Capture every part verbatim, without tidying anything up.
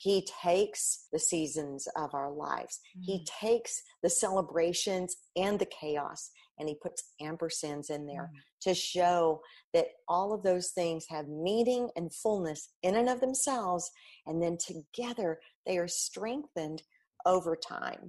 He takes the seasons of our lives. Mm. He takes the celebrations and the chaos, and he puts ampersands in there mm. to show that all of those things have meaning and fullness in and of themselves, and then together they are strengthened over time.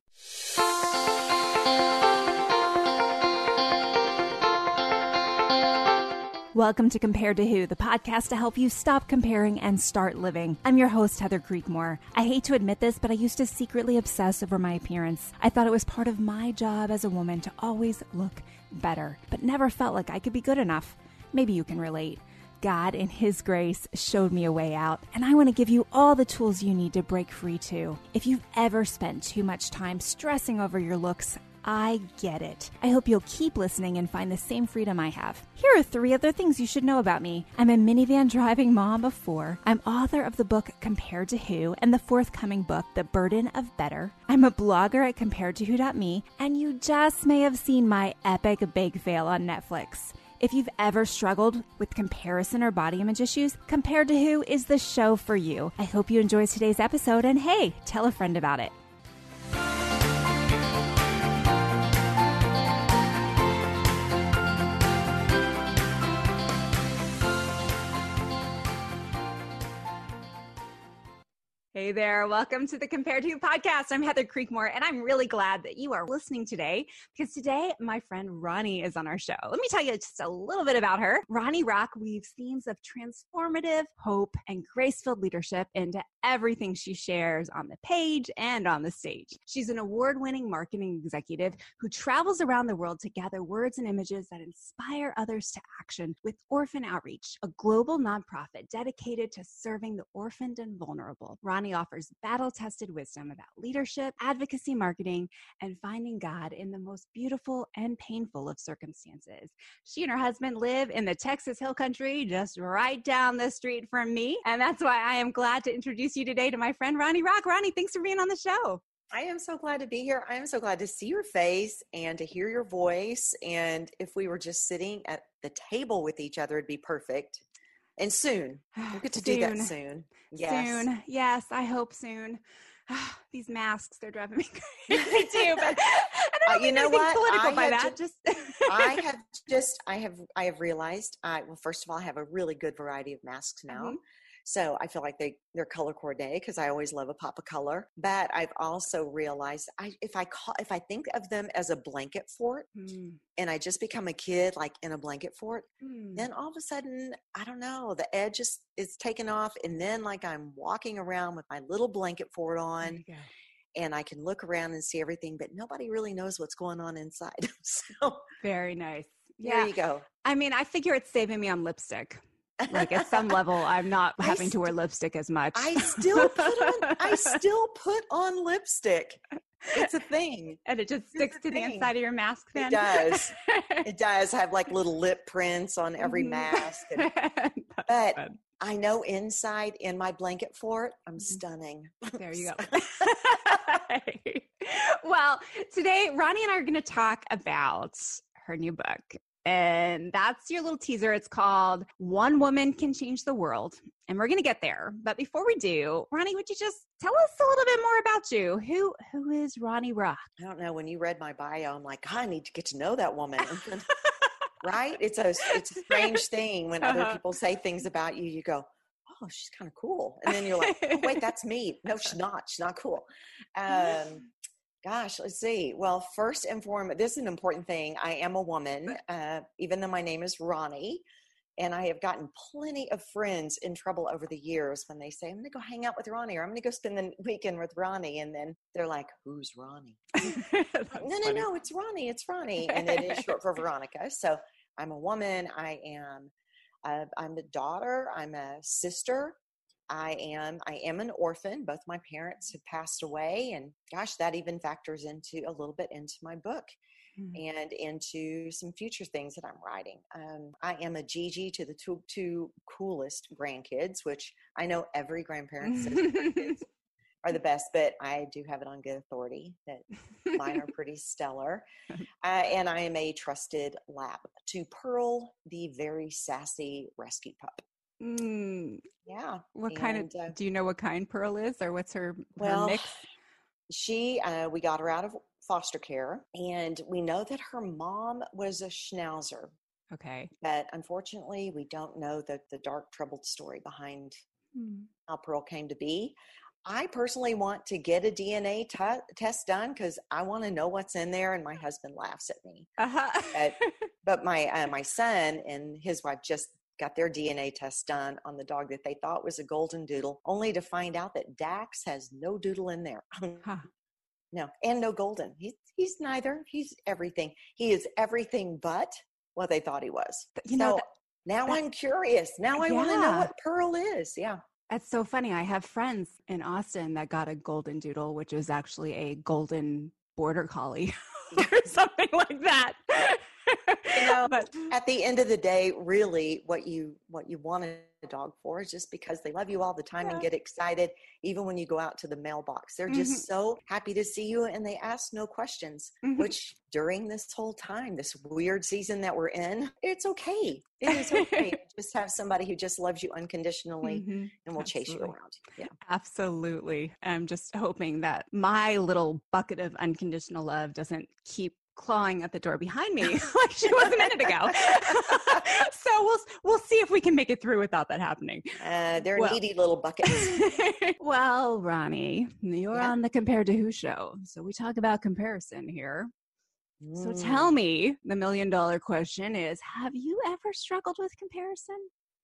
Welcome to Compared to Who, the podcast to help you stop comparing and start living. I'm your host, Heather Creekmore. I hate to admit this, but I used to secretly obsess over my appearance. I thought it was part of my job as a woman to always look better, but never felt like I could be good enough. Maybe you can relate. God, in His grace, showed me a way out, and I want to give you all the tools you need to break free too. If you've ever spent too much time stressing over your looks, I get it. I hope you'll keep listening and find the same freedom I have. Here are three other things you should know about me. I'm a minivan driving mom of four. I'm author of the book Compared to Who and the forthcoming book, The Burden of Better. I'm a blogger at compared to who dot me, and you just may have seen my epic bake fail on Netflix. If you've ever struggled with comparison or body image issues, Compared to Who is the show for you. I hope you enjoyed today's episode, and hey, tell a friend about it. Hey there. Welcome to the Compared to Who podcast. I'm Heather Creekmore, and I'm really glad that you are listening today because today my friend Ronnie is on our show. Let me tell you just a little bit about her. Ronnie Rock weaves themes of transformative hope and grace-filled leadership into everything she shares on the page and on the stage. She's an award-winning marketing executive who travels around the world to gather words and images that inspire others to action with Orphan Outreach, a global nonprofit dedicated to serving the orphaned and vulnerable. Ronnie offers battle-tested wisdom about leadership, advocacy, marketing, and finding God in the most beautiful and painful of circumstances. She and her husband live in the Texas Hill Country, just right down the street from me. And that's why I am glad to introduce you today to my friend Ronnie Rock. Ronnie, thanks for being on the show. I am so glad to be here. I am so glad to see your face and to hear your voice. And if we were just sitting at the table with each other, it'd be perfect. And soon. We'll get to soon. do that soon. Yes. Soon. Yes, I hope soon. These masks, they're driving me crazy too. But I don't uh, you know what? Political I by that. Just, just I have just, I have, I have realized, I, well, first of all, I have a really good variety of masks now. Mm-hmm. So I feel like they, they're color coordinated because I always love a pop of color. But I've also realized I, if I call, if I think of them as a blanket fort mm. and I just become a kid like in a blanket fort, mm. then all of a sudden, I don't know, the edge is, is taken off. And then like I'm walking around with my little blanket fort on and I can look around and see everything, but nobody really knows what's going on inside. So very nice. Yeah. There you go. I mean, I figure it's saving me on lipstick. Like at some level, I'm not having st- to wear lipstick as much. I still put on, I still put on lipstick. It's a thing. And it just it's sticks to thing. The inside of your mask then? It does. It does have like little lip prints on every mask. And, but fun. I know inside in my blanket fort, I'm stunning. There you go. Well, today, Ronnie and I are going to talk about her new book. And that's your little teaser. It's called One Woman Can Change the World. And we're going to get there. But before we do, Ronnie, would you just tell us a little bit more about you? Who Who is Ronnie Rock? I don't know. When you read my bio, I'm like, God, I need to get to know that woman. Right? It's a, it's a strange thing when uh-huh. other people say things about you. You go, oh, she's kind of cool. And then you're like, oh, wait, that's me. No, she's not. She's not cool. Um Gosh, let's see. Well, first and foremost, this is an important thing. I am a woman, uh, even though my name is Ronnie. And I have gotten plenty of friends in trouble over the years when they say, I'm going to go hang out with Ronnie, or I'm going to go spend the weekend with Ronnie. And then they're like, who's Ronnie? no, no, funny. no, it's Ronnie. It's Ronnie. And it is short for Veronica. So I'm a woman. I am, uh, I'm a daughter. I'm a sister. I am, I am an orphan. Both my parents have passed away, and gosh, that even factors into a little bit into my book mm-hmm. and into some future things that I'm writing. Um, I am a Gigi to the two, two coolest grandkids, which I know every grandparent says grandkids are the best, but I do have it on good authority that mine are pretty stellar. Uh, and I am a trusted lab to Pearl, the very sassy rescue pup. Mm. Yeah. What kind of, And uh, do you know what kind Pearl is, or what's her, her well, mix? she, uh, we got her out of foster care, and we know that her mom was a Schnauzer. Okay. But unfortunately, we don't know the, the dark, troubled story behind Mm. how Pearl came to be. I personally want to get a D N A t- test done because I want to know what's in there, and my husband laughs at me. Uh-huh. But, but my uh, my son and his wife just got their D N A test done on the dog that they thought was a golden doodle, only to find out that Dax has no doodle in there. Huh. No, and no golden. He's he's neither. He's everything. He is everything but what they thought he was. You know, So that, now that I'm curious. Now I want to know yeah, what Pearl is. Yeah. that's so funny. I have friends in Austin that got a golden doodle, which is actually a golden border collie or something like that. You know, But at the end of the day, really what you what you want a dog for is just because they love you all the time and yeah. get excited even when you go out to the mailbox. They're Mhm. just so happy to see you and they ask no questions, Mhm. which during this whole time, this weird season that we're in, it's okay. It is okay to just have somebody who just loves you unconditionally Mhm. and will chase you Absolutely. around. Yeah. Absolutely. I'm just hoping that my little bucket of unconditional love doesn't keep clawing at the door behind me like she was a minute ago. So we'll we'll see if we can make it through without that happening. Uh, they're Well- needy little buckets. Well, Ronnie, you're Yeah. on the Compared to Who show. So we talk about comparison here. So Mm. tell me, the million dollar question is, have you ever struggled with comparison?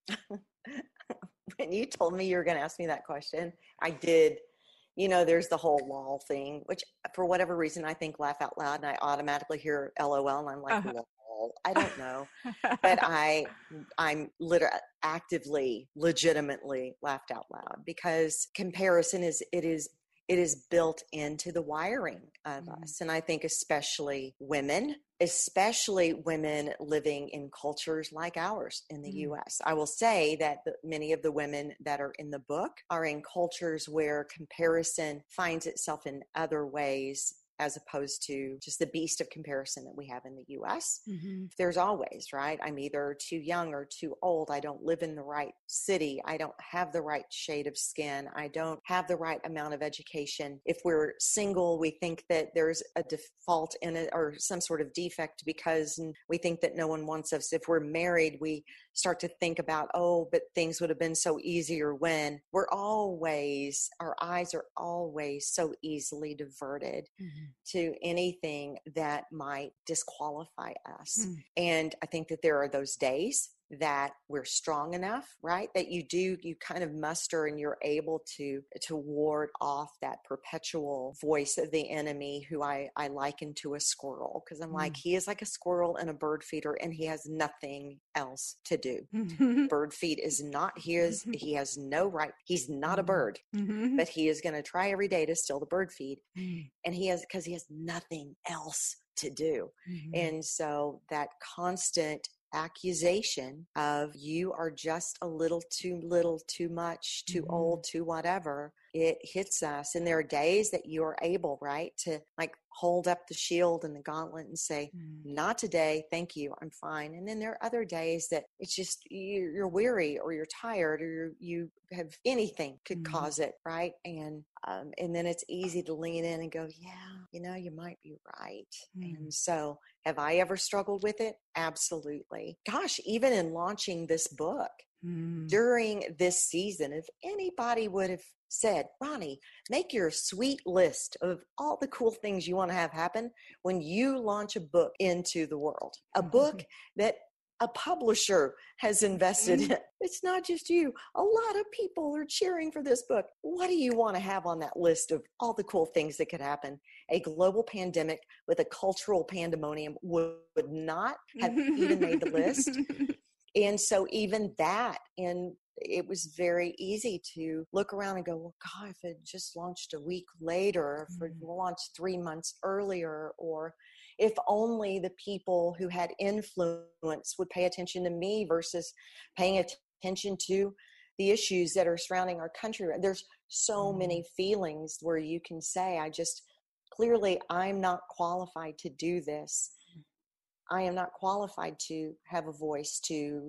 When you told me you were going to ask me that question, I did. You know, there's the whole lol thing, which for whatever reason I think laugh out loud, and I automatically hear LOL, and I'm like, Uh-huh. lol. I don't know, but I, I'm literally actively, legitimately laughed out loud because comparison is it is it is built into the wiring of Mhm. us, and I think especially women. Especially women living in cultures like ours in the Mm. U S. I will say that the, many of the women that are in the book are in cultures where comparison finds itself in other ways as opposed to just the beast of comparison that we have in the U S. Mm-hmm. There's always, right? I'm either too young or too old. I don't live in the right city. I don't have the right shade of skin. I don't have the right amount of education. If we're single, we think that there's a default in it or some sort of defect because we think that no one wants us. If we're married, we start to think about, oh, but things would have been so easier when. We're always, our eyes are always so easily diverted Mm-hmm. to anything that might disqualify us. Hmm. And I think that there are those days that we're strong enough, right? That you do, you kind of muster and you're able to, to ward off that perpetual voice of the enemy who I, I liken to a squirrel. Cause I'm like, Mm. he is like a squirrel and a bird feeder and he has nothing else to do. Mm-hmm. Bird feed is not his, he has no right. He's not a bird, Mm-hmm. but he is going to try every day to steal the bird feed. Mm-hmm. And he has, cause he has nothing else to do. Mm-hmm. And so that constant accusation of you are just a little too little, too much, too Mhm. old, too whatever, it hits us. And there are days that you are able, right, to like hold up the shield and the gauntlet and say, Mm. not today, thank you, I'm fine. And then there are other days that it's just you- you're weary or you're tired or you're, you have anything could Mhm. cause it, right? And um, and then it's easy to lean in and go, yeah, you know, you might be right. Mm. And so have I ever struggled with it? Absolutely. Gosh, even in launching this book, Mm. during this season, if anybody would have said, Ronnie, make your sweet list of all the cool things you want to have happen when you launch a book into the world, a book that a publisher has invested in. It's not just you. A lot of people are cheering for this book. What do you want to have on that list of all the cool things that could happen? A global pandemic with a cultural pandemonium would, would not have even made the list. And so even that, and it was very easy to look around and go, well, God, if it just launched a week later, or if it launched three months earlier, or if only the people who had influence would pay attention to me versus paying attention to the issues that are surrounding our country. There's so many feelings where you can say, I just, clearly, I'm not qualified to do this. I am not qualified to have a voice, to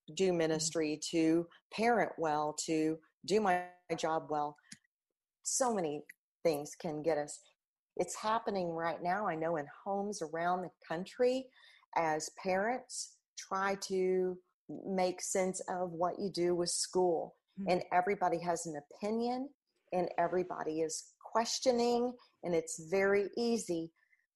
do ministry, to parent well, to do my, my job well. So many things can get us. It's happening right now, I know, in homes around the country as parents try to make sense of what you do with school. Mm-hmm. And everybody has an opinion and everybody is questioning. And it's very easy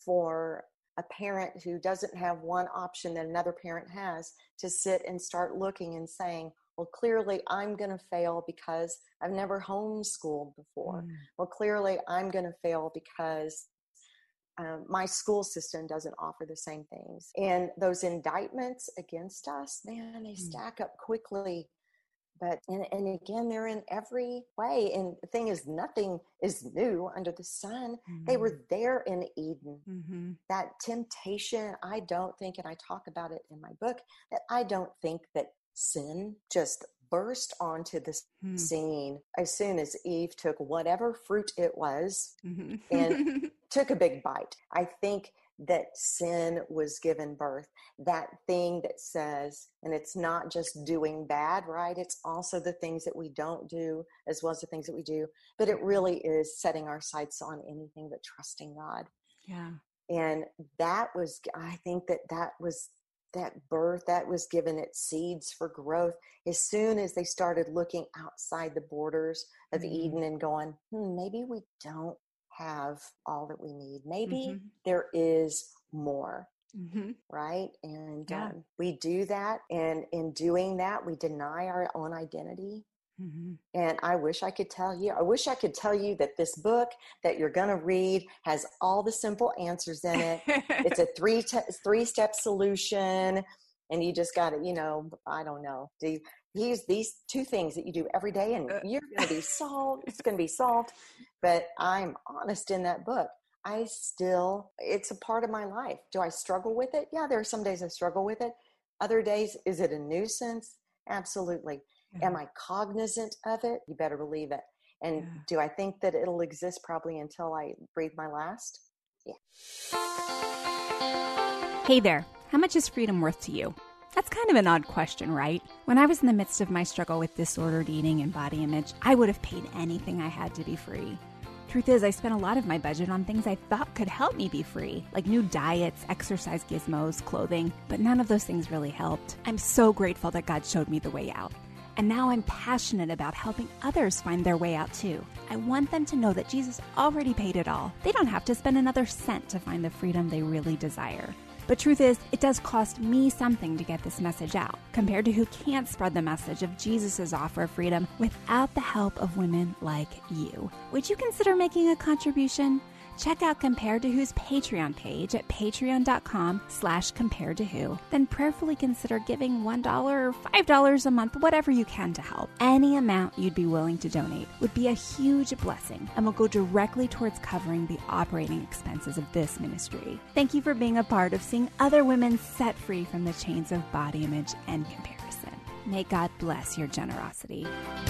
for a parent who doesn't have one option that another parent has to sit and start looking and saying, well, clearly I'm going to fail because I've never homeschooled before. Mm. Well, clearly I'm going to fail because um, my school system doesn't offer the same things. And those indictments against us, man, they stack up quickly. But, and, and again, they're in every way. And the thing is, nothing is new under the sun. Mm-hmm. They were there in Eden. Mm-hmm. That temptation, I don't think, and I talk about it in my book, that I don't think that sin just burst onto the mm-hmm. scene as soon as Eve took whatever fruit it was mm-hmm. and took a big bite. I think that sin was given birth, that thing that says, and it's not just doing bad, right? It's also the things that we don't do as well as the things that we do, but it really is setting our sights on anything but trusting God. Yeah. And that was, I think that that was that birth, that was given its seeds for growth. As soon as they started looking outside the borders of mm-hmm. Eden and going, hmm, maybe we don't have all that we need. Maybe mm-hmm. there is more, mm-hmm. right? And yeah. um, we do that. And in doing that, we deny our own identity. Mm-hmm. And I wish I could tell you, I wish I could tell you that this book that you're going to read has all the simple answers in it. It's a three, te- three step solution. And you just got to, you know, I don't know. Do these, these two things that you do every day and you're going to be solved. It's going to be solved. But I'm honest in that book. I still, it's a part of my life. Do I struggle with it? Yeah, there are some days I struggle with it. Other days, is it a nuisance? Absolutely. Mm-hmm. Am I cognizant of it? You better believe it. And yeah. do I think that it'll exist probably until I breathe my last? Yeah. Hey there. How much is freedom worth to you? That's kind of an odd question, right? When I was in the midst of my struggle with disordered eating and body image, I would have paid anything I had to be free. Truth is, I spent a lot of my budget on things I thought could help me be free, like new diets, exercise gizmos, clothing, but none of those things really helped. I'm so grateful that God showed me the way out. And now I'm passionate about helping others find their way out too. I want them to know that Jesus already paid it all. They don't have to spend another cent to find the freedom they really desire. But truth is, it does cost me something to get this message out, compared to who can't spread the message of Jesus' offer of freedom without the help of women like you. Would you consider making a contribution? Check out Compared to Who's Patreon page at patreon.com slash compared to who. Then prayerfully consider giving one dollar or five dollars a month, whatever you can to help. Any amount you'd be willing to donate would be a huge blessing and will go directly towards covering the operating expenses of this ministry. Thank you for being a part of seeing other women set free from the chains of body image and comparison. May God bless your generosity.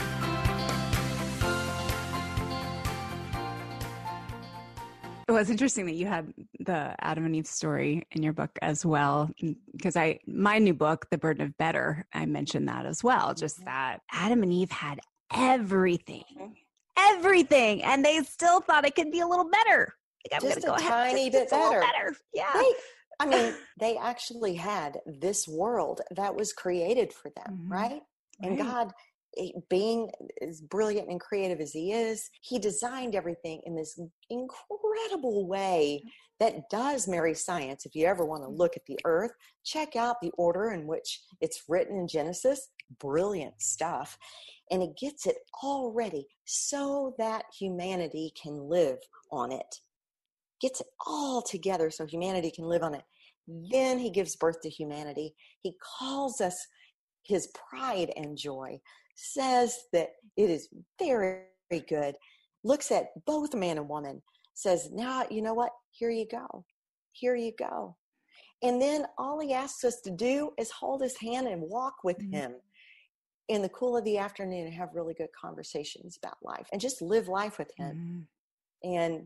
Well, it's interesting that you had the Adam and Eve story in your book as well, because I, my new book, The Burden of Better, I mentioned that as well. Just that Adam and Eve had everything, everything, and they still thought it could be a little better. Like, I'm just gonna a go tiny ahead, bit better. better. Yeah. They, I mean, they actually had this world that was created for them, mm-hmm. right? And right. God, being as brilliant and creative as he is, he designed everything in this incredible way that does marry science. If you ever want to look at the earth, check out the order in which it's written in Genesis. Brilliant stuff. And it gets it all ready so that humanity can live on it. Gets it all together so humanity can live on it. Then he gives birth to humanity. He calls us his pride and joy. Says that it is very, very good, looks at both man and woman, says, now, you know what? Here you go. Here you go. And then all he asks us to do is hold his hand and walk with mm-hmm. him in the cool of the afternoon and have really good conversations about life and just live life with him. Mm-hmm. And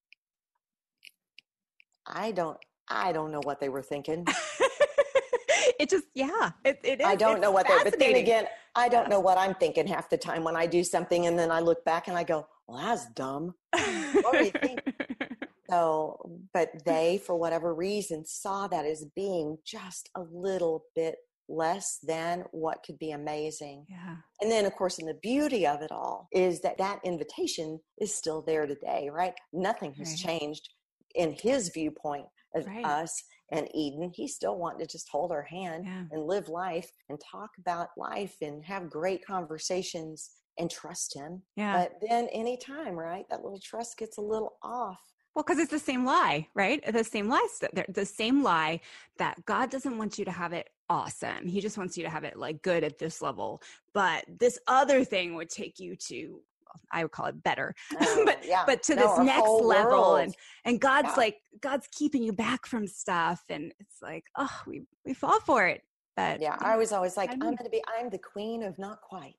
I don't, I don't know what they were thinking. it just, yeah, it, it is. I don't it's know what that, but then again, I don't know what I'm thinking half the time when I do something. And then I look back and I go, well, that's dumb. What do you think? So, but they, for whatever reason, saw that as being just a little bit less than what could be amazing. Yeah. And then, of course, and the beauty of it all is that that invitation is still there today, right? Nothing has Right. changed in his viewpoint of Right. us and Eden. He still wanted to just hold our hand Yeah. and live life and talk about life and have great conversations and trust him. Yeah. But then anytime, right, that little trust gets a little off. Well, because it's the same lie, right? The same lie, the same lie that God doesn't want you to have it awesome. He just wants you to have it like good at this level. But this other thing would take you to, I would call it better, Oh, but yeah. but to No, this our next whole level. world. And and God's Yeah. like, God's keeping you back from stuff. And it's like, oh, we, we fall for it. But Yeah, I was always like, I I'm mean- going to be, I'm the queen of not quite.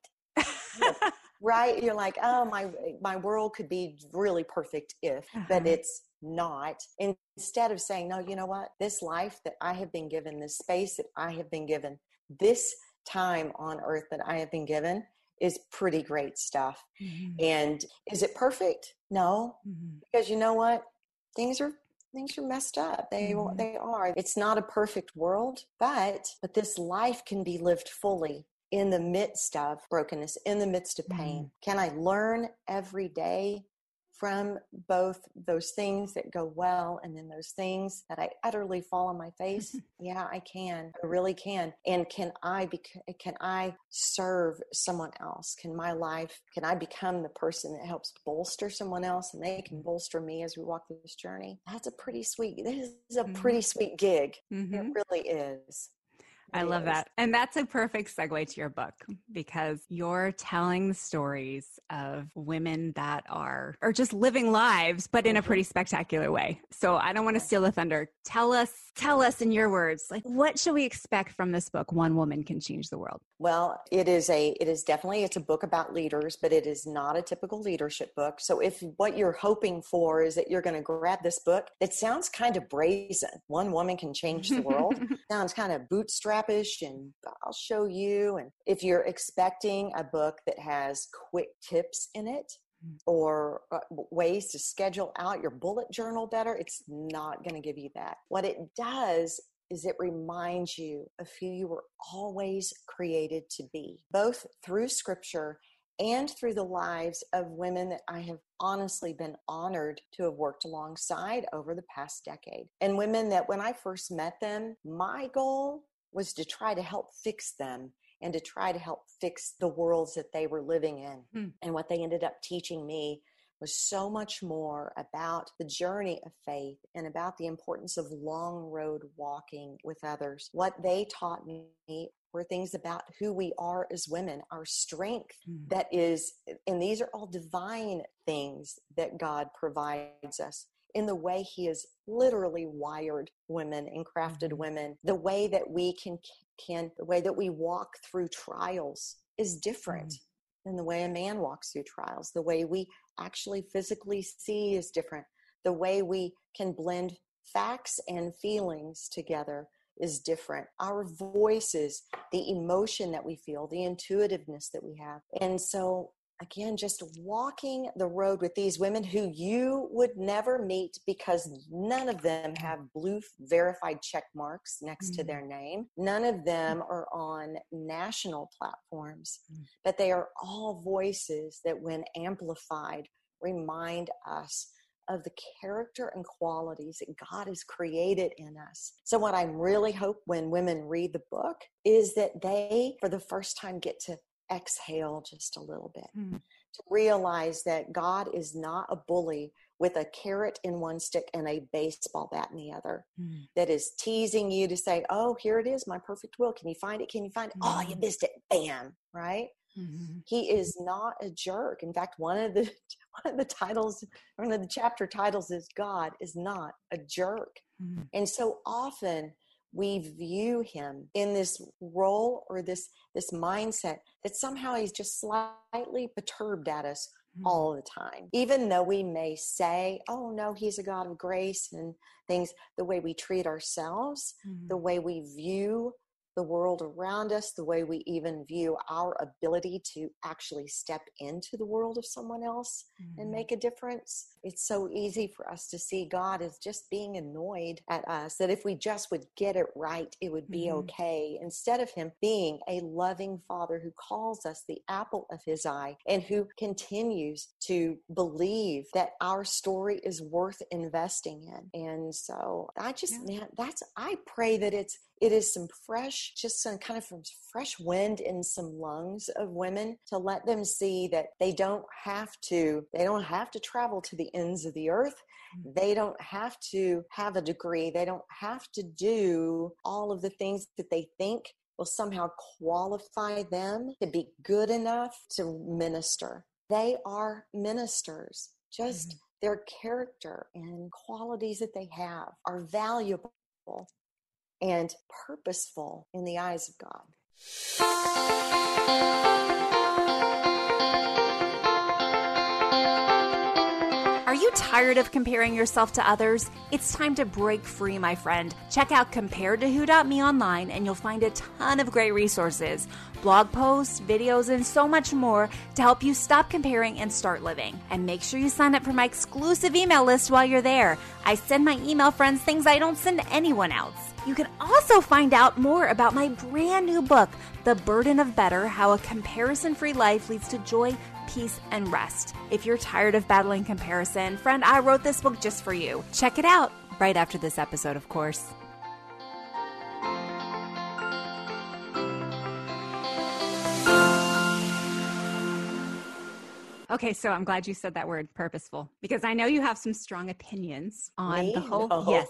Right? You're like, oh, my my world could be really perfect if, but Uh-huh. it's not. Instead of saying, no, you know what? This life that I have been given, this space that I have been given, this time on earth that I have been given is pretty great stuff. Mhm. And is it perfect? No, Mhm. because you know what? Things are things are messed up. They Mhm. they are. It's not a perfect world, but but this life can be lived fully in the midst of brokenness, in the midst of pain. Can I learn every day from both those things that go well and then those things that I utterly fall on my face? Yeah, I can. I really can. And can I be, can I serve someone else? Can my life, can I become the person that helps bolster someone else and they can bolster me as we walk through this journey? That's a pretty sweet, this is a pretty sweet gig. Mhm. It really is. I It love is. that. And that's a perfect segue to your book because you're telling the stories of women that are, are just living lives, but in a pretty spectacular way. So I don't want to steal the thunder. Tell us, tell us in your words, like, what should we expect from this book? One Woman Can Change the World. Well, it is a, it is definitely, it's a book about leaders, but it is not a typical leadership book. So if what you're hoping for is that you're going to grab this book, that sounds kind of brazen. One woman can change the world. Sounds kind of bootstrapish and I'll show you. And if you're expecting a book that has quick tips in it or uh, ways to schedule out your bullet journal better, it's not going to give you that. What it does is it reminds you of who you were always created to be, both through scripture and through the lives of women that I have honestly been honored to have worked alongside over the past decade. And women that when I first met them, my goal was to try to help fix them and to try to help fix the worlds that they were living in. Hmm. And what they ended up teaching me was so much more about the journey of faith and about the importance of long road walking with others. What they taught me were things about who we are as women, our strength Mm. that is, and these are all divine things that God provides us in the way he has literally wired women and crafted Mhm. women. The way that we can, can, the way that we walk through trials is different. Mm. than the way a man walks through trials. The way we actually physically see is different. The way we can blend facts and feelings together is different. Our voices, the emotion that we feel, the intuitiveness that we have. And so, again, just walking the road with these women who you would never meet because none of them have blue verified check marks next Mm-hmm. to their name. None of them are on national platforms, Mm-hmm. but they are all voices that, when amplified, remind us of the character and qualities that God has created in us. So what I really hope when women read the book is that they, for the first time, get to exhale just a little bit, Mm. to realize that God is not a bully with a carrot in one stick and a baseball bat in the other, Mm. that is teasing you to say, oh, here it is, my perfect will. Can you find it? Can you find it? Mm. Oh, you missed it. Bam. Right? Mm-hmm. He is not a jerk. In fact, one of the one of the titles, one of the chapter titles is God is not a jerk. Mm. And so often we view him in this role or this this mindset that somehow he's just slightly perturbed at us Mm. all the time. Even though we may say, oh no, he's a God of grace and things, the way we treat ourselves, Mm. the way we view the world around us, the way we even view our ability to actually step into the world of someone else mm-hmm. and make a difference. It's so easy for us to see God as just being annoyed at us, that if we just would get it right, it would be mm-hmm. okay, instead of him being a loving Father who calls us the apple of his eye and who continues to believe that our story is worth investing in. And so I just, yeah. man, that's, I pray that it's, it is some fresh, just some kind of fresh wind in some lungs of women to let them see that they don't have to, they don't have to travel to the ends of the earth. They don't have to have a degree. They don't have to do all of the things that they think will somehow qualify them to be good enough to minister. They are ministers. Just mm-hmm. their character and qualities that they have are valuable and purposeful in the eyes of God. Are you tired of comparing yourself to others? It's time to break free, my friend. Check out compared to who dot me online and you'll find a ton of great resources, blog posts, videos, and so much more to help you stop comparing and start living. And make sure you sign up for my exclusive email list while you're there. I send my email friends things I don't send anyone else. You can also find out more about my brand new book, The Burden of Better: How a Comparison-Free Life Leads to Joy, Peace, and Rest. If you're tired of battling comparison, friend, I wrote this book just for you. Check it out right after this episode, of course. Okay, so I'm glad you said that word, purposeful, because I know you have some strong opinions on Me? the whole. No. Yes.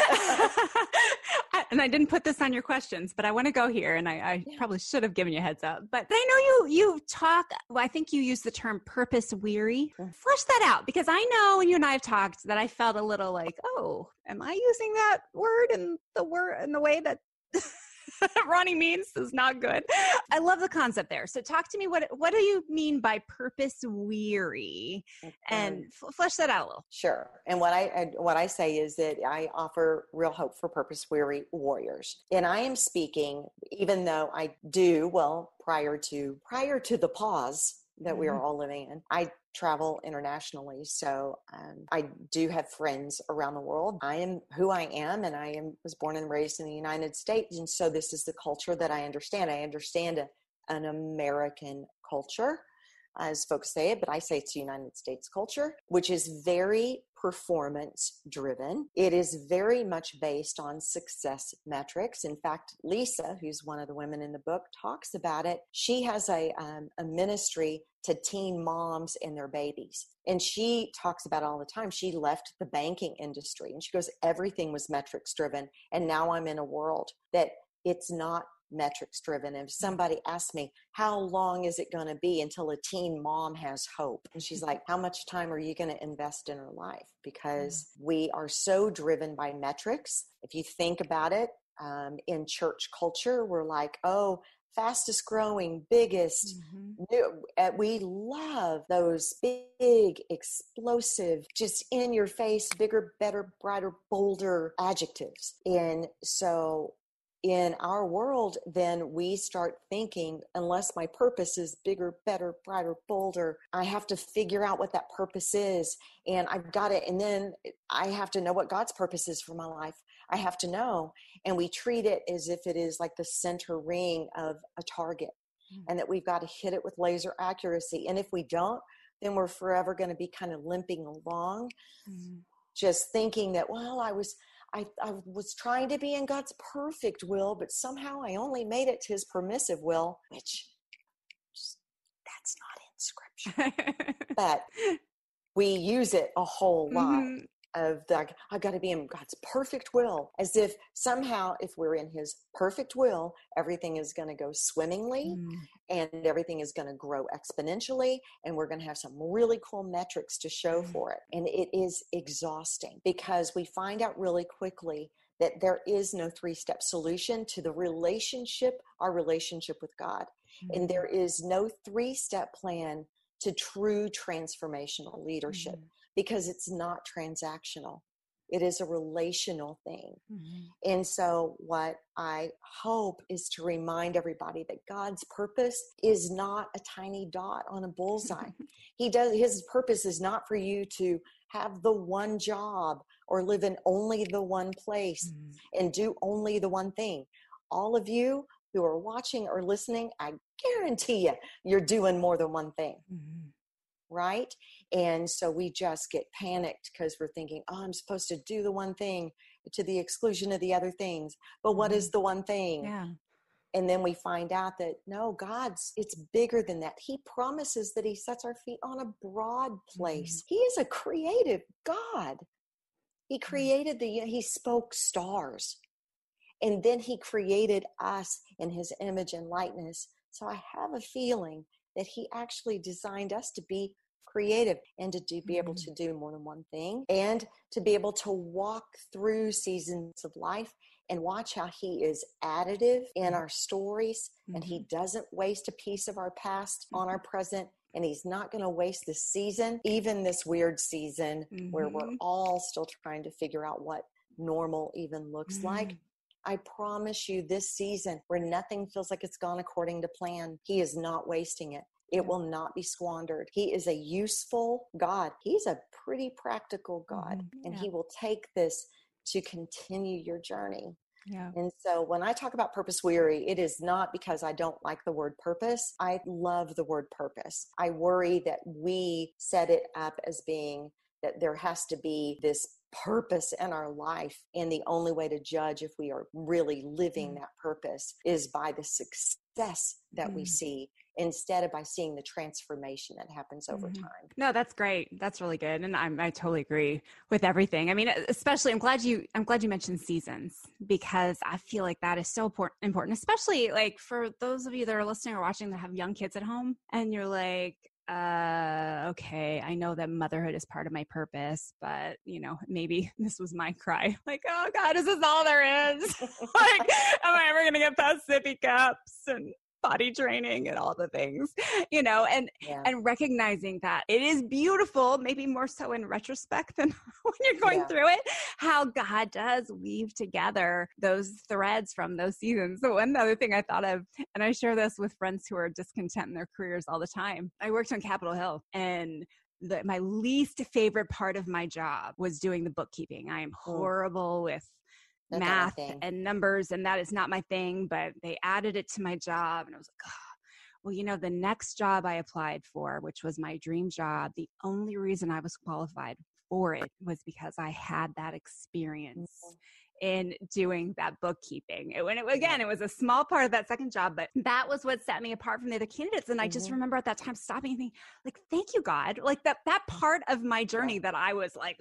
And I didn't put this on your questions, but I want to go here, and I, I yeah. probably should have given you a heads up. But I know you you talk, well, I think you use the term purpose weary. Mm. Flesh that out, because I know when you and I have talked that I felt a little like, oh, am I using that word in the word in the way that Ronnie means is not good. I love the concept there. So talk to me. What what do you mean by purpose weary? Okay. And f- flesh that out a little. Sure. And what I, I what I say is that I offer real hope for purpose weary warriors. And I am speaking, even though I do well prior to prior to the pause that mm-hmm. we are all living in, I travel internationally. So um, I do have friends around the world. I am who I am, and I am was born and raised in the United States. And so this is the culture that I understand. I understand a, an American culture, as folks say it, but I say it's the United States culture, which is very performance driven. It is very much based on success metrics. In fact, Lisa, who's one of the women in the book, talks about it. She has a, um, a ministry to teen moms and their babies. And she talks about it all the time. She left the banking industry and she goes, everything was metrics driven. And now I'm in a world that it's not metrics driven. If somebody asks me, how long is it going to be until a teen mom has hope? And she's like, how much time are you going to invest in her life? Because we are so driven by metrics. If you think about it, um, in church culture, we're like, oh, fastest growing, biggest. Mm-hmm. New, uh, we love those big, explosive, just in your face, bigger, better, brighter, bolder adjectives. And so in our world, then we start thinking, unless my purpose is bigger, better, brighter, bolder, I have to figure out what that purpose is. And I've got it. And then I have to know what God's purpose is for my life. I have to know. And we treat it as if it is like the center ring of a target, mm-hmm. and that we've got to hit it with laser accuracy. And if we don't, then we're forever going to be kind of limping along, mm-hmm. just thinking that, well, I was I, I was trying to be in God's perfect will, but somehow I only made it to his permissive will, which just, that's not in scripture. But we use it a whole lot. Mm-hmm. Of the, I've got to be in God's perfect will, as if somehow if we're in his perfect will, everything is going to go swimmingly mm. and everything is going to grow exponentially, and we're going to have some really cool metrics to show mm. for it. And it is exhausting because we find out really quickly that there is no three-step solution to the relationship, our relationship with God. Mm. And there is no three-step plan to true transformational leadership. Mm. Because it's not transactional. It is a relational thing. Mm-hmm. And so what I hope is to remind everybody that God's purpose is not a tiny dot on a bullseye. He does, his purpose is not for you to have the one job or live in only the one place mm-hmm. and do only the one thing. All of you who are watching or listening, I guarantee you, you're doing more than one thing. Mm-hmm. Right? And so we just get panicked because we're thinking, oh, I'm supposed to do the one thing to the exclusion of the other things. But what mm-hmm. is the one thing? Yeah. And then we find out that no, God's, it's bigger than that. He promises that he sets our feet on a broad place. Mm-hmm. He is a creative God. He created the, he spoke stars. And then he created us in his image and likeness. So I have a feeling that he actually designed us to be creative and to do, be able to do more than one thing and to be able to walk through seasons of life and watch how he is additive in our stories mm-hmm. and he doesn't waste a piece of our past on our present. And he's not going to waste this season, even this weird season mm-hmm. where we're all still trying to figure out what normal even looks mm-hmm. like. I promise you this season where nothing feels like it's gone according to plan, he is not wasting it. It will not be squandered. He is a useful God. He's a pretty practical God, mm-hmm. and yeah. he will take this to continue your journey. Yeah. And so when I talk about purpose weary, it is not because I don't like the word purpose. I love the word purpose. I worry that we set it up as being that there has to be this purpose in our life. And the only way to judge if we are really living mm. that purpose is by the success that mm. we see instead of by seeing the transformation that happens over mm-hmm. time. No, that's great. That's really good. And I'm, I totally agree with everything. I mean, especially I'm glad you, I'm glad you mentioned seasons because I feel like that is so important, especially like for those of you that are listening or watching that have young kids at home and you're like, uh, okay, I know that motherhood is part of my purpose, but you know, maybe this was my cry. Like, oh God, is this all there is? Like, am I ever going to get past sippy cups and potty training and all the things, you know, and, yeah. and recognizing that it is beautiful, maybe more so in retrospect than when you're going yeah. through it, how God does weave together those threads from those seasons. So one other thing I thought of, and I share this with friends who are discontent in their careers all the time. I worked on Capitol Hill and the, my least favorite part of my job was doing the bookkeeping. I am horrible mm. with That's math and numbers, and that is not my thing, but they added it to my job and I was like, oh, well, you know, the next job I applied for, which was my dream job, the only reason I was qualified for it was because I had that experience mm-hmm. in doing that bookkeeping. It, when it, again, it was a small part of that second job, but that was what set me apart from the other candidates. And mm-hmm. I just remember at that time stopping and thinking, like, thank you, God. Like that, that part of my journey yeah. that I was like,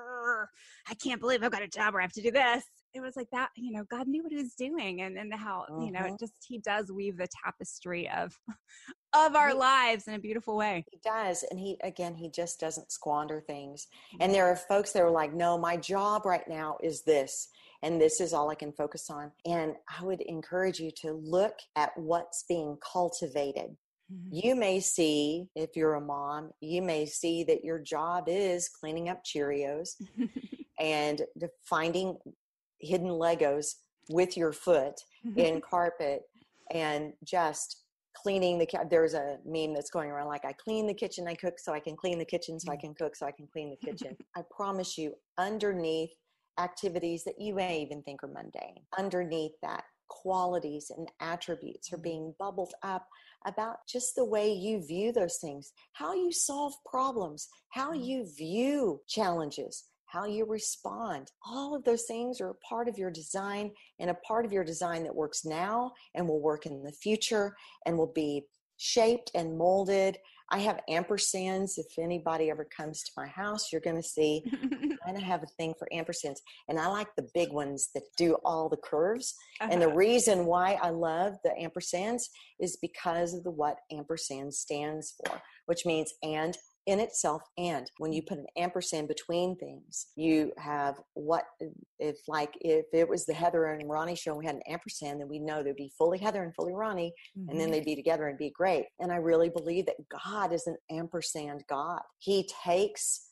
I can't believe I've got a job where I have to do this. It was like that, you know, God knew what he was doing and, and how, uh-huh. you know, it just, he does weave the tapestry of, of our he, lives in a beautiful way. He does. And he, again, he just doesn't squander things. And there are folks that are like, no, my job right now is this, and this is all I can focus on. And I would encourage you to look at what's being cultivated. Mm-hmm. You may see, if you're a mom, you may see that your job is cleaning up Cheerios and finding hidden Legos with your foot in carpet and just cleaning the, there's a meme that's going around like, I clean the kitchen, I cook so I can clean the kitchen so I can cook so I can clean the kitchen. I promise you, underneath activities that you may even think are mundane, underneath that, qualities and attributes are being bubbled up about just the way you view those things, how you solve problems, how you view challenges, how you respond. All of those things are a part of your design and a part of your design that works now and will work in the future and will be shaped and molded. I have ampersands. If anybody ever comes to my house, you're going to see I kind of have a thing for ampersands. And I like the big ones that do all the curves. Uh-huh. And the reason why I love the ampersands is because of the what ampersand stands for, which means and in itself. And when you put an ampersand between things, you have what if like if it was the Heather and Ronnie show and we had an ampersand, then we know there'd be fully Heather and fully Ronnie, mm-hmm. and then they'd be together and be great. And I really believe that God is an ampersand God. He takes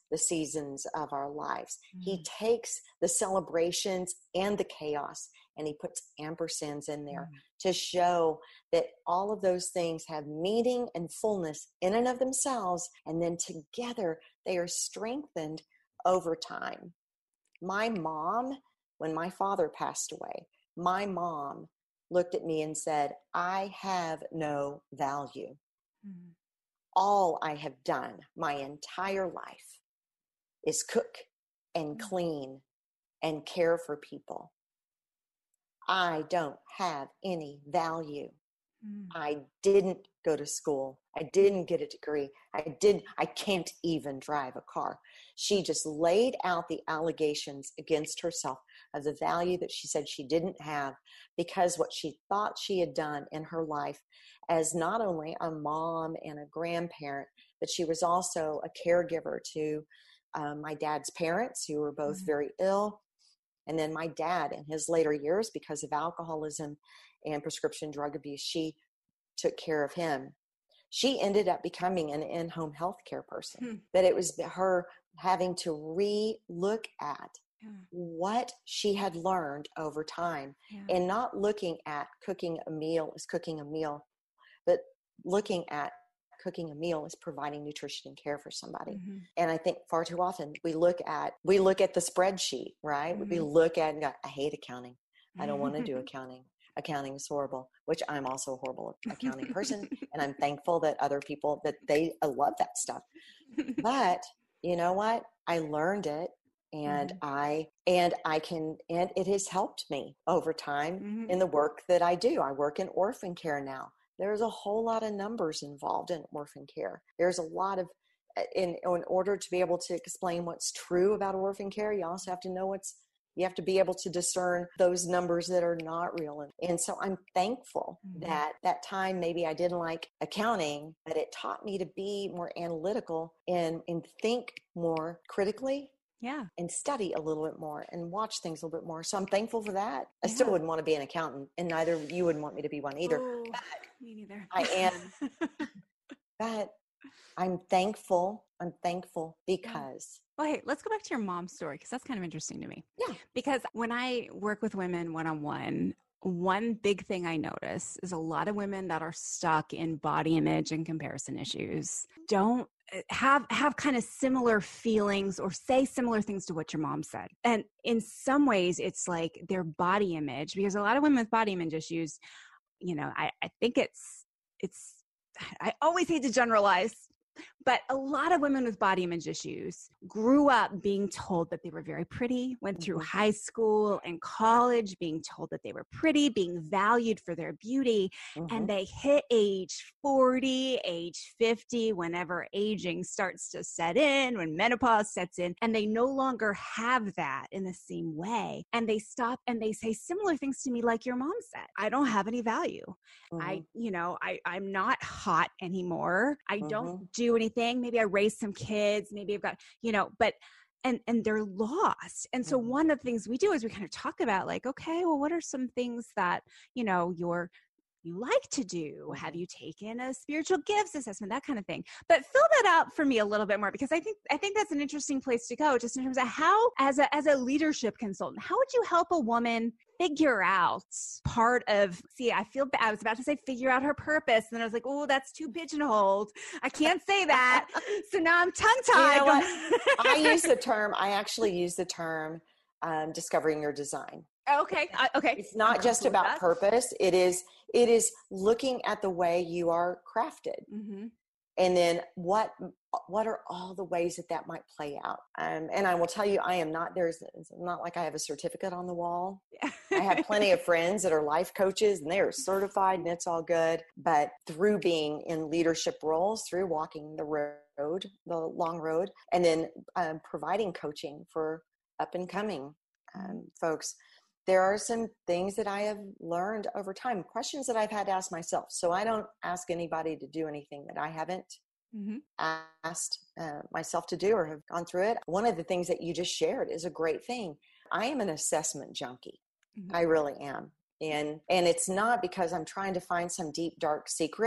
the seasons of our lives. Mm. He takes the celebrations and the chaos, and he puts ampersands in there mm. to show that all of those things have meaning and fullness in and of themselves, and then together they are strengthened over time. My mom, when my father passed away, my mom looked at me and said, I have no value. Mm. All I have done my entire life is cook and clean and care for people. I don't have any value. Mm. I didn't go to school. I didn't get a degree. I didn't, I can't even drive a car. She just laid out the allegations against herself of the value that she said she didn't have, because what she thought she had done in her life as not only a mom and a grandparent, but she was also a caregiver to um, my dad's parents, who were both mm-hmm. very ill. And then my dad, in his later years, because of alcoholism and prescription drug abuse, she took care of him. She ended up becoming an in-home healthcare person. Hmm. But it was her having to re-look at yeah. what she had learned over time, yeah. and not looking at cooking a meal as cooking a meal, but looking at cooking a meal is providing nutrition and care for somebody. Mm-hmm. And I think far too often we look at, we look at the spreadsheet, right? Mm-hmm. We look at and go, I hate accounting. I don't want to do accounting. Accounting is horrible, which I'm also a horrible accounting person. And I'm thankful that other people, that they I love that stuff. But you know what? I learned it, and mm-hmm. I, and I can, and it has helped me over time mm-hmm. in the work that I do. I work in orphan care now. There's a whole lot of numbers involved in orphan care. There's a lot of, in, in order to be able to explain what's true about orphan care, you also have to know what's, you have to be able to discern those numbers that are not real. And so I'm thankful mm-hmm. that that time maybe I didn't like accounting, but it taught me to be more analytical and, and think more critically. Yeah. And study a little bit more and watch things a little bit more. So I'm thankful for that. I yeah. still wouldn't want to be an accountant, and neither you wouldn't want me to be one either. Oh, me neither. I am. But I'm thankful. I'm thankful because. Well, hey, let's go back to your mom's story, because that's kind of interesting to me. Yeah. Because when I work with women one-on-one, one big thing I notice is a lot of women that are stuck in body image and comparison issues don't have have kind of similar feelings or say similar things to what your mom said. And in some ways it's like their body image, because a lot of women with body image issues, you know, I, I think it's it's I always hate to generalize, but a lot of women with body image issues grew up being told that they were very pretty, went through mm-hmm. high school and college being told that they were pretty, being valued for their beauty. Mm-hmm. And they hit age forty, age fifty, whenever aging starts to set in, when menopause sets in, and they no longer have that in the same way. And they stop and they say similar things to me like your mom said. I don't have any value. Mm-hmm. I, you know, I, I'm not hot anymore. I mm-hmm. don't do anything. Maybe I raised some kids, maybe I've got, you know, but, and, and they're lost. And so mm-hmm. one of the things we do is we kind of talk about like, okay, well, what are some things that, you know, you're, you like to do? Mm-hmm. Have you taken a spiritual gifts assessment, that kind of thing? But fill that out for me a little bit more, because I think, I think that's an interesting place to go, just in terms of how, as a, as a leadership consultant, how would you help a woman figure out part of, see, I feel bad. I was about to say figure out her purpose. And then I was like, oh, that's too pigeonholed. I can't say that. So now I'm tongue tied. You know what? I use the term, I actually use the term um, discovering your design. Okay. Uh, okay. It's not just about that. Purpose. It is, it is looking at the way you are crafted. Mm-hmm. And then what, what are all the ways that that might play out? Um, and I will tell you, I am not, there's it's not like I have a certificate on the wall. I have plenty of friends that are life coaches and they are certified and it's all good. But through being in leadership roles, through walking the road, the long road, and then um, providing coaching for up and coming um, folks, there are some things that I have learned over time, questions that I've had to ask myself. So I don't ask anybody to do anything that I haven't mm-hmm. asked uh, myself to do or have gone through it. One of the things that you just shared is a great thing. I am an assessment junkie. Mm-hmm. I really am. And, and it's not because I'm trying to find some deep, dark secret.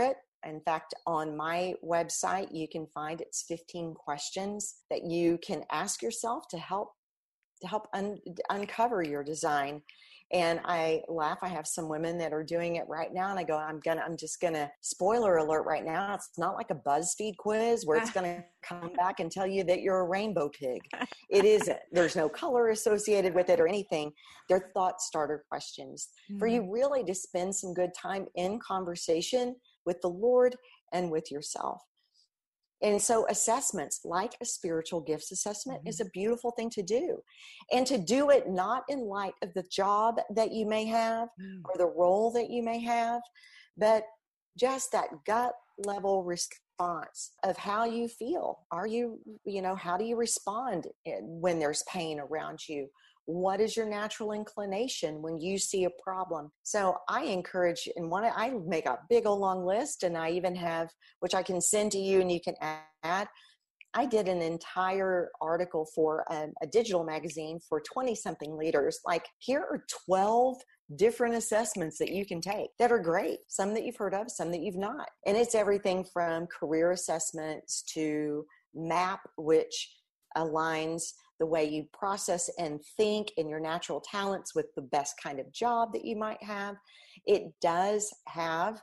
In fact, on my website, you can find it's fifteen questions that you can ask yourself to help to help un- uncover your design. And I laugh. I have some women that are doing it right now, and I go, I'm gonna, I'm just gonna spoiler alert right now. It's not like a BuzzFeed quiz where it's gonna come back and tell you that you're a rainbow pig. It isn't. There's no color associated with it or anything. They're thought starter questions mm-hmm. for you really to spend some good time in conversation with the Lord and with yourself. And so assessments like a spiritual gifts assessment mm-hmm. is a beautiful thing to do. And to do it not in light of the job that you may have mm. or the role that you may have, but just that gut level response of how you feel. Are you, you know, how do you respond when there's pain around you? What is your natural inclination when you see a problem? So I encourage, and one, I make a big old long list, and I even have, which I can send to you and you can add. I did an entire article for a, a digital magazine for twenty something leaders. Like, here are twelve different assessments that you can take that are great. Some that you've heard of, some that you've not. And it's everything from career assessments to MAP, which aligns the way you process and think and your natural talents with the best kind of job that you might have. It does have,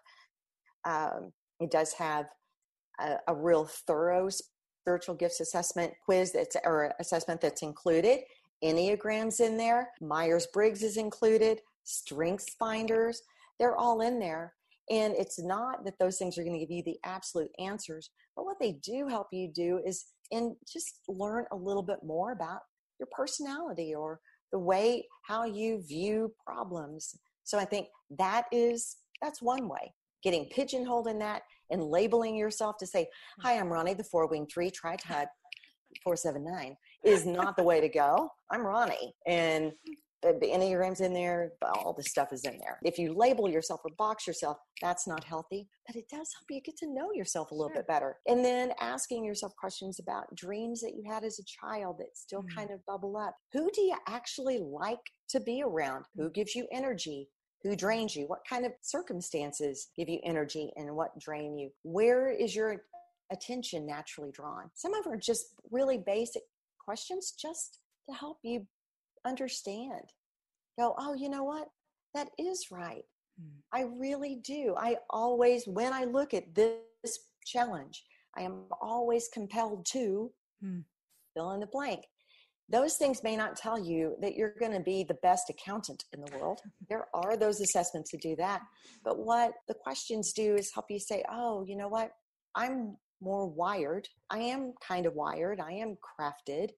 um, it does have a, a real thorough spiritual gifts assessment quiz that's or assessment that's included. Enneagrams in there, Myers-Briggs is included, Strengths Finders, they're all in there. And it's not that those things are going to give you the absolute answers, but what they do help you do is and just learn a little bit more about your personality or the way how you view problems. So I think that is, that's one way. Getting pigeonholed in that and labeling yourself to say, hi, I'm Ronnie, the four-wing three tri-tide four seven nine is not the way to go. I'm Ronnie. And the Enneagram's in there, all the stuff is in there. If you label yourself or box yourself, that's not healthy, but it does help you get to know yourself a little sure. bit better. And then asking yourself questions about dreams that you had as a child that still mm-hmm. kind of bubble up. Who do you actually like to be around? Who gives you energy? Who drains you? What kind of circumstances give you energy and what drain you? Where is your attention naturally drawn? Some of them are just really basic questions just to help you understand. Go, oh, you know what? That is right. Mm. I really do. I always, when I look at this challenge, I am always compelled to mm. fill in the blank. Those things may not tell you that you're going to be the best accountant in the world. There are those assessments that do that. But what the questions do is help you say, oh, you know what? I'm more wired. I am kind of wired. I am crafted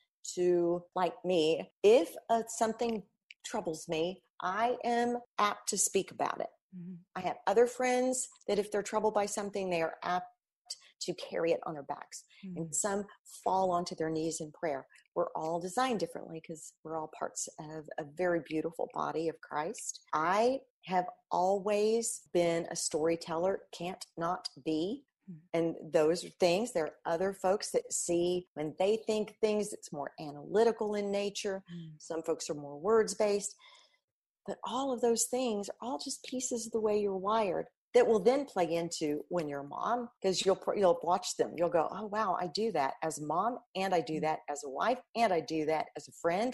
to, like me, if uh, something troubles me, I am apt to speak about it. Mm-hmm. I have other friends that if they're troubled by something, they are apt to carry it on their backs. Mm-hmm. And some fall onto their knees in prayer. We're all designed differently because we're all parts of a very beautiful body of Christ. I have always been a storyteller, can't not be. And those are things, there are other folks that see when they think things, it's more analytical in nature. Mm. Some folks are more words-based. But all of those things are all just pieces of the way you're wired that will then play into when you're a mom, because you'll you'll watch them. You'll go, oh, wow, I do that as a mom, and I do that as a wife, and I do that as a friend.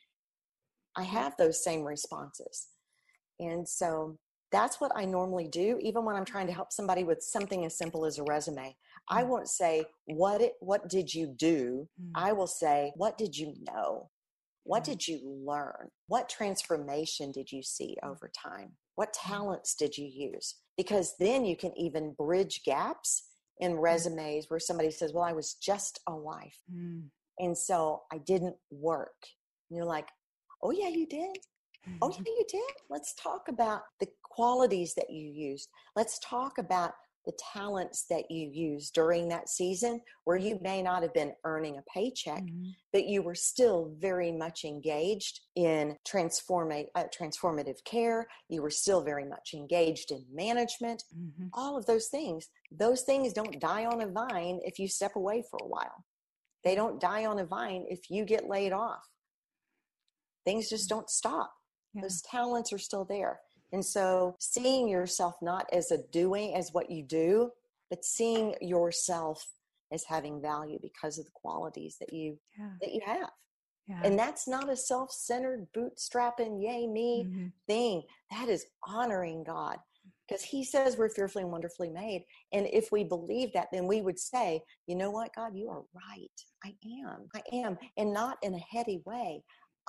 I have those same responses. And so that's what I normally do, even when I'm trying to help somebody with something as simple as a resume. Mm. I won't say, what it, what did you do? Mm. I will say, what did you know? What mm. did you learn? What transformation did you see over time? What talents did you use? Because then you can even bridge gaps in resumes where somebody says, well, I was just a wife. Mm. And so I didn't work. And you're like, oh, yeah, you did. Oh, yeah, you did. Let's talk about the qualities that you used. Let's talk about the talents that you used during that season where you may not have been earning a paycheck, mm-hmm. but you were still very much engaged in transforma- uh, transformative care. You were still very much engaged in management. Mm-hmm. All of those things. Those things don't die on a vine if you step away for a while. They don't die on a vine if you get laid off. Things just don't stop. Yeah. Those talents are still there. And so seeing yourself not as a doing, as what you do, but seeing yourself as having value because of the qualities that you Yeah. that you have. Yeah. And that's not a self-centered, bootstrapping, yay me Mm-hmm. thing. That is honoring God, because he says we're fearfully and wonderfully made. And if we believe that, then we would say, you know what, God, you are right. I am. I am. And not in a heady way.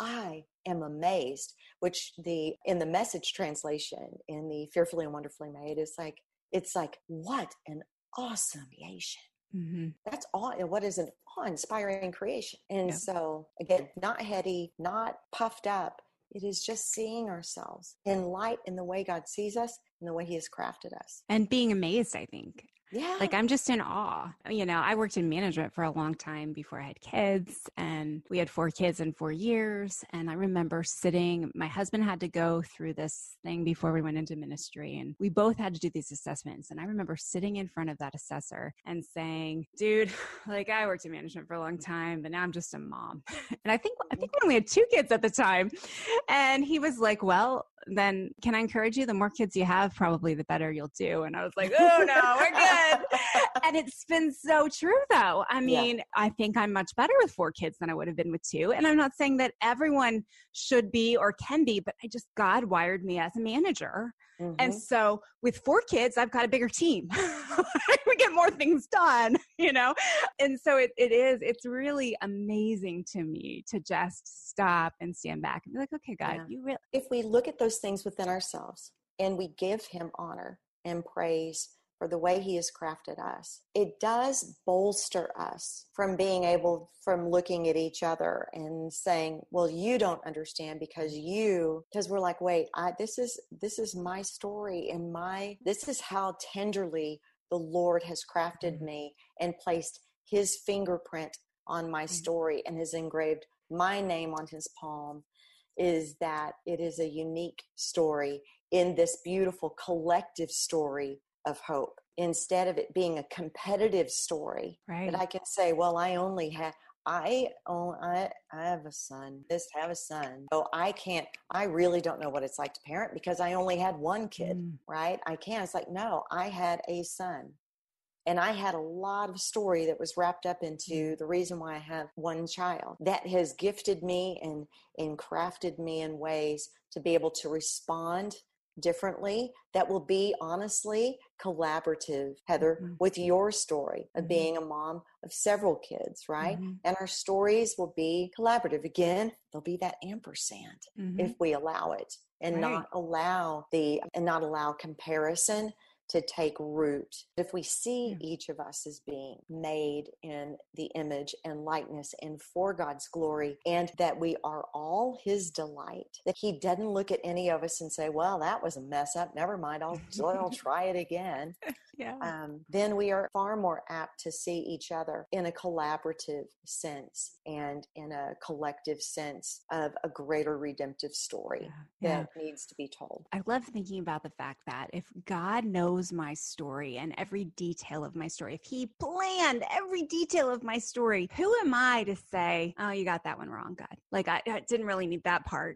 I am amazed, which the in the Message translation in the fearfully and wonderfully made is like, it's like, what an awesome creation. Mm-hmm. That's all. What is an awe-inspiring creation? And Yep. so again, not heady, not puffed up. It is just seeing ourselves in light in the way God sees us and the way he has crafted us. And being amazed, I think. Yeah. Like, I'm just in awe. You know, I worked in management for a long time before I had kids, and we had four kids in four years. And I remember sitting, my husband had to go through this thing before we went into ministry, and we both had to do these assessments. And I remember sitting in front of that assessor and saying, dude, like, I worked in management for a long time, but now I'm just a mom. And I think, I think we only had two kids at the time. And he was like, well, then can I encourage you? The more kids you have, probably the better you'll do. And I was like, oh no, we're good. And it's been so true though. I mean, yeah. I think I'm much better with four kids than I would have been with two. And I'm not saying that everyone should be or can be, but I just, God wired me as a manager. Mm-hmm. And so with four kids, I've got a bigger team. We get more things done, you know? And so it, it is, it's really amazing to me to just stop and stand back and be like, okay, God, yeah. you really. If we look at those things within ourselves and we give him honor and praise for the way he has crafted us, it does bolster us from being able, from looking at each other and saying, well, you don't understand because you, because we're like, wait, I, this is, this is my story and my, this is how tenderly the Lord has crafted mm-hmm. me and placed his fingerprint on my mm-hmm. story and has engraved my name on his palm, is that it is a unique story in this beautiful collective story of hope, instead of it being a competitive story. Right. That I can say, well, I only have, I own, I, I have a son, just have a son. So I can't, I really don't know what it's like to parent because I only had one kid, mm. right? I can't. It's like, no, I had a son. And I had a lot of story that was wrapped up into the reason why I have one child that has gifted me and, and crafted me in ways to be able to respond differently that will be honestly collaborative, Heather, mm-hmm. with your story of mm-hmm. being a mom of several kids, right? Mm-hmm. And our stories will be collaborative. Again, there'll be that ampersand mm-hmm. if we allow it and right. not allow the and not allow comparison to take root. If we see yeah. each of us as being made in the image and likeness and for God's glory, and that we are all his delight, that he doesn't look at any of us and say, well, that was a mess up. Never mind. I'll, I'll try it again. Yeah. Um, then we are far more apt to see each other in a collaborative sense and in a collective sense of a greater redemptive story yeah. that yeah. needs to be told. I love thinking about the fact that if God knows my story and every detail of my story, if he planned every detail of my story, who am I to say, oh, you got that one wrong, God? Like, I, I didn't really need that part.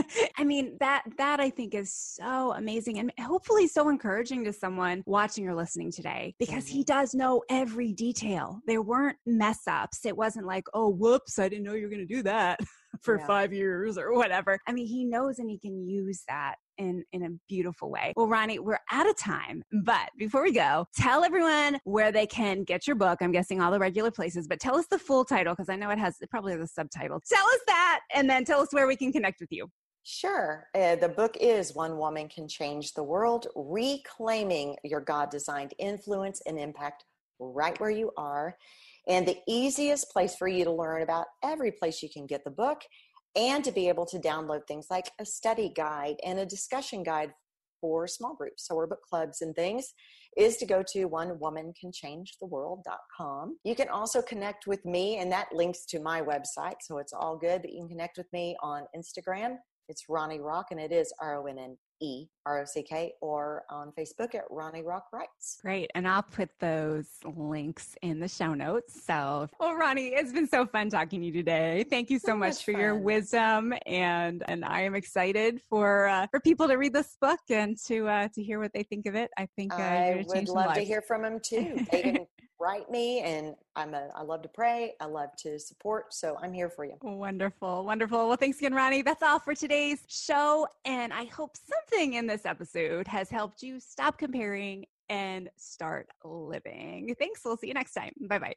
I mean, that, that I think is so amazing and hopefully so encouraging to someone watching or listening today, because mm-hmm. he does know every detail. There weren't mess ups. It wasn't like, oh, whoops, I didn't know you were going to do that for yeah. five years or whatever. I mean, he knows and he can use that in, in a beautiful way. Well, Ronnie, we're out of time, but before we go, tell everyone where they can get your book. I'm guessing all the regular places, but tell us the full title, because I know it has it probably has a subtitle. Tell us that, and then tell us where we can connect with you. Sure. Uh, the book is One Woman Can Change the World, Reclaiming Your God-Designed Influence and Impact Right Where You Are. And the easiest place for you to learn about every place you can get the book and to be able to download things like a study guide and a discussion guide for small groups, so or book clubs and things, is to go to one woman can change the world dot com. You can also connect with me, and that links to my website, so it's all good, but you can connect with me on Instagram. It's Ronnie Rock, and it is R O N N E R O C K, or on Facebook at Ronnie Rock Writes. Great. And I'll put those links in the show notes. So, well, Ronnie, it's been so fun talking to you today. Thank you so, so much, much for fun. your wisdom. And and I am excited for uh, for people to read this book and to uh, to hear what they think of it. I think uh, I would love to hear from them too. They can write me, and I'm a, I love to pray. I love to support. So I'm here for you. Wonderful. Wonderful. Well, thanks again, Ronnie. That's all for today's show. And I hope something in this episode has helped you stop comparing and start living. Thanks. We'll see you next time. Bye-bye.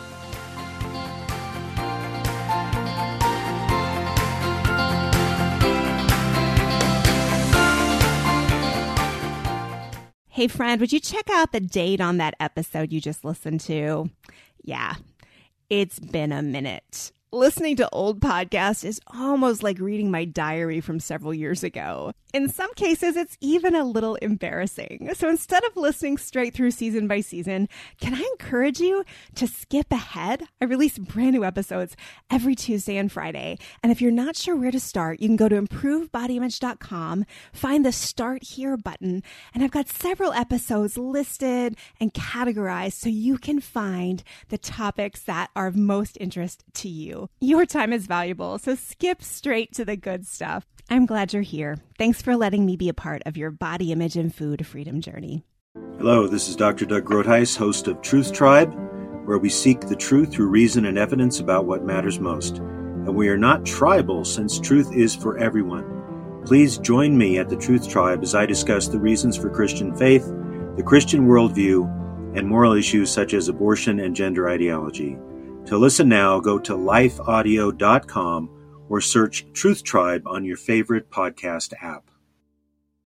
Hey, friend, would you check out the date on that episode you just listened to? Yeah, it's been a minute. Listening to old podcasts is almost like reading my diary from several years ago. In some cases, it's even a little embarrassing. So instead of listening straight through season by season, can I encourage you to skip ahead? I release brand new episodes every Tuesday and Friday. And if you're not sure where to start, you can go to improve body image dot com, find the Start Here button, and I've got several episodes listed and categorized so you can find the topics that are of most interest to you. Your time is valuable, so skip straight to the good stuff. I'm glad you're here. Thanks for letting me be a part of your body image and food freedom journey. Hello, this is Doctor Doug Groothuis, host of Truth Tribe, where we seek the truth through reason and evidence about what matters most. And we are not tribal, since truth is for everyone. Please join me at the Truth Tribe as I discuss the reasons for Christian faith, the Christian worldview, and moral issues such as abortion and gender ideology. To listen now, go to life audio dot com or search Truth Tribe on your favorite podcast app.